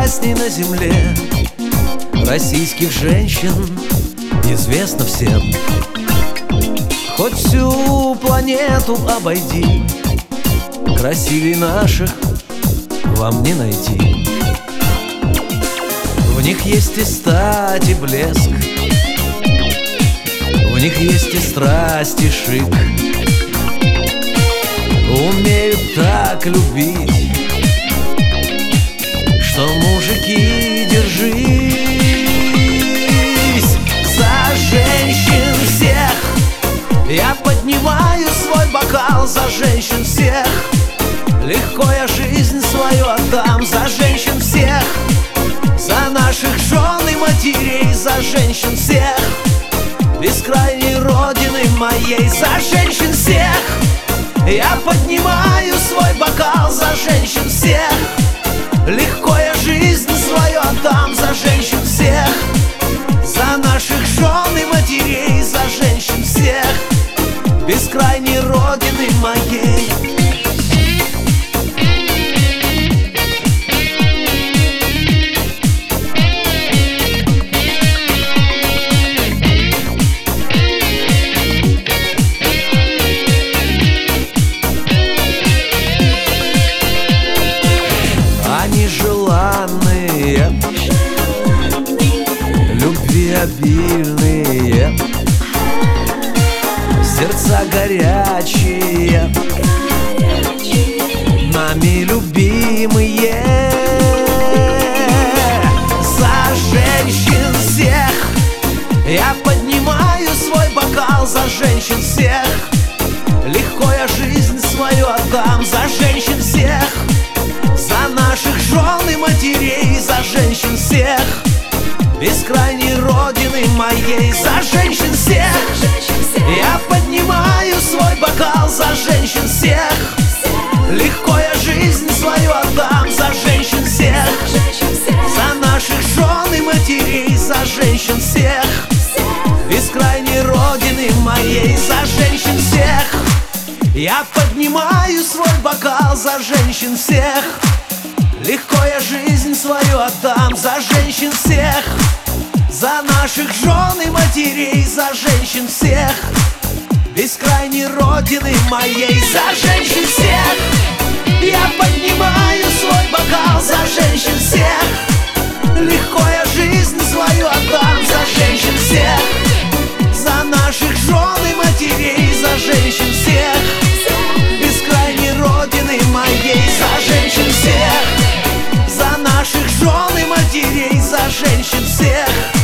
прекрасней на земле российских женщин известно всем. Хоть всю планету обойди, красивей наших вам не найти. В них есть и стать, и блеск, в них есть и страсть, и шик. Умеют так любить, что мужики, держись за женщин всех. Я поднимаю свой бокал за женщин всех. Легко я жизнь свою отдам за женщин всех, за наших жен и матерей, за женщин всех, бескрайней родины моей, за женщин всех. Я поднимаю свой бокал за женщин всех. Легко я жизнь свою отдам за женщин всех, за наших жен и матерей, за женщин всех, бескрайней родины моей. Они желанные, любви обильные, сердца горячие, нами любимые. За женщин всех я поднимаю свой бокал за женщин всех. Легко я жизнь свою отдам за женщин всех, за наших жен и матерей, за женщин всех, бескрайней родины моей, за женщин всех. Я поднимаю свой бокал за женщин всех. Легко я жизнь свою отдам за женщин всех, за наших жен и матерей, за женщин всех, бескрайней родины моей, за женщин всех. Я поднимаю свой бокал за женщин всех. Легко я жизнь свою отдам за женщин всех, за наших жен и матерей, за женщин всех, бескрайней родины моей, за женщин всех. Я поднимаю свой бокал за женщин всех. Легко я жизнь свою отдам за женщин всех, за наших жен и матерей, за женщин всех, бескрайней родины моей, за женщин всех, за наших жен и матерей, за женщин всех.